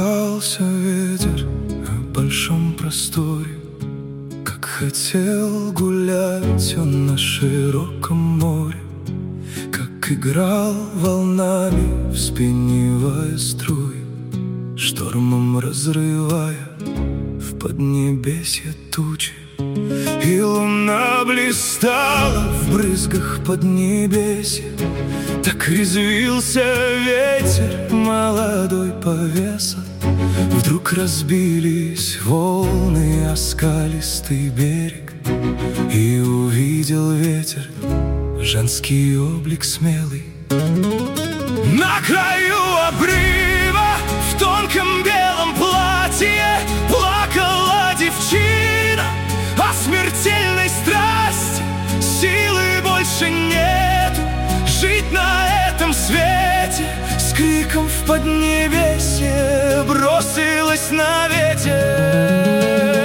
Колыхался ветер в большом просторе, как хотел гулять он на широком море, как играл волнами, вспенивая струи, штормом разрывая в поднебесье тучи. И луна блистала в брызгах поднебесья, так резвился ветер молодой повеса. Вдруг разбились волны о скалистый берег, и увидел ветер женский облик смелый. На краю обрыва в тонком белом платье плакала девчина о смертельной страсти. Силы больше нету жить на этом свете. С криком в поднебесье бросилась на ветер.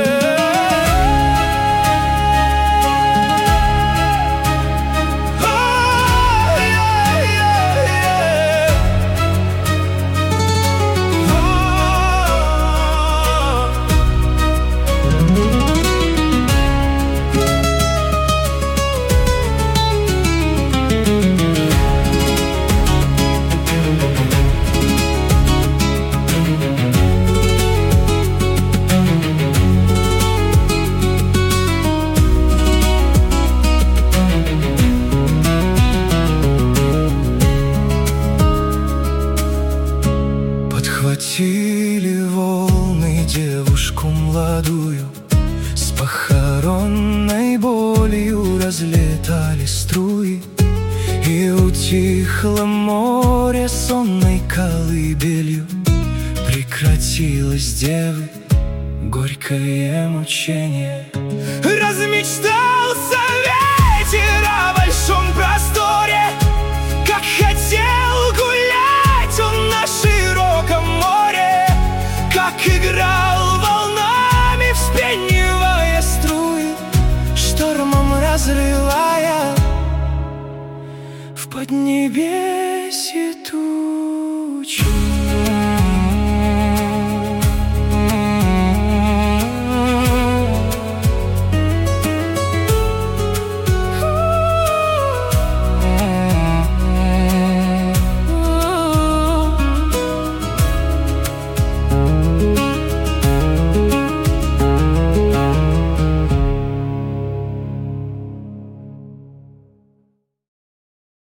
Подхватили волны девушку молодую, с похоронной болью разлетали струи, и утихло море сонной колыбелью. Прекратилось девы горькое мучение. Размечталась